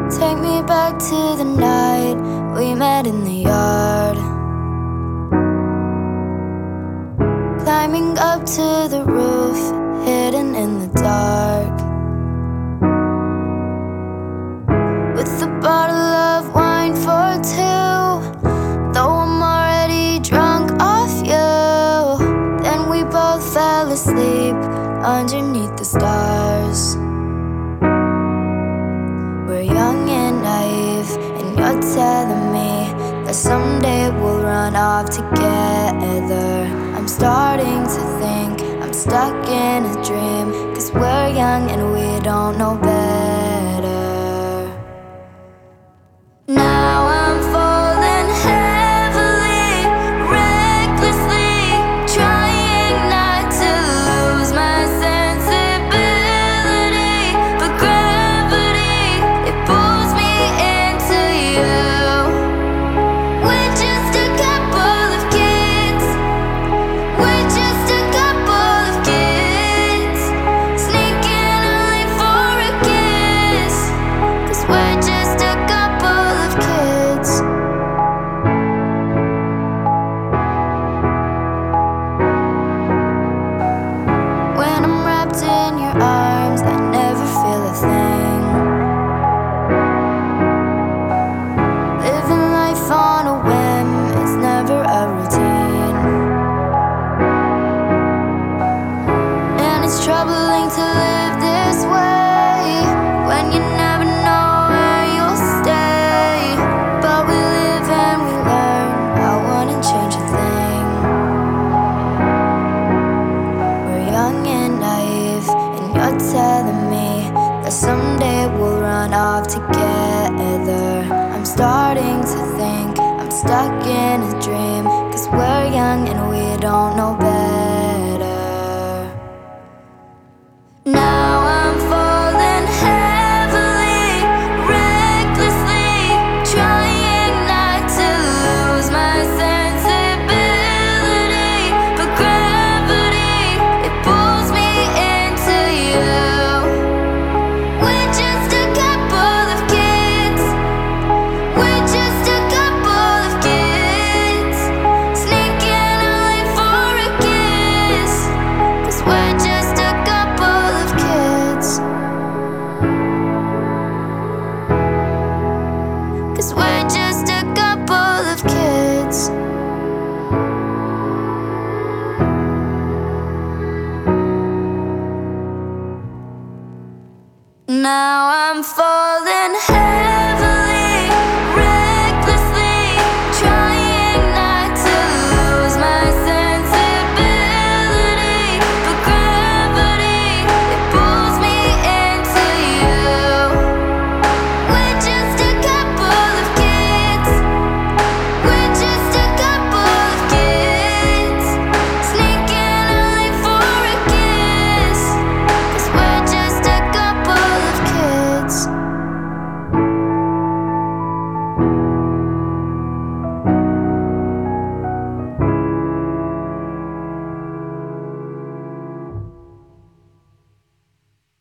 Take me back to the night we met in the yard, climbing up to the roof, hidden in the dark, with a bottle of wine for two. Though I'm already drunk off you, then we both fell asleep underneath the stars. We're young and naive, and you're telling me that someday we'll run off together. I'm starting to think I'm stuck in a dream, 'cause we're young and we don't know better. Now I'm falling heavily, recklessly, trying not to lose my sensibility, but gravity, it pulls me into you. We're just a couple of kids. We're just a couple of kids, sneaking only for a kiss, 'cause we're just a couple of kids. When I'm wrapped in your arms, I never feel a thing. Living life on a whim, it's never a routine. And it's troubling to live this way, when you never know where you'll stay. But we live and we learn, I wouldn't change a thing. We're young and naive, and you're telling me that someday we'll run off together. I'm starting to think I'm stuck in a dream, 'cause we're young and we don't know better. Now I'm falling heavily, recklessly, trying not to lose my sensibility, but gravity, it pulls me into you. We're just a couple of kids. We're just a couple of kids, sneaking only for a kiss, 'cause we're just a couple of kids. 'Cause we're just a couple of kids. Now I'm falling heavily.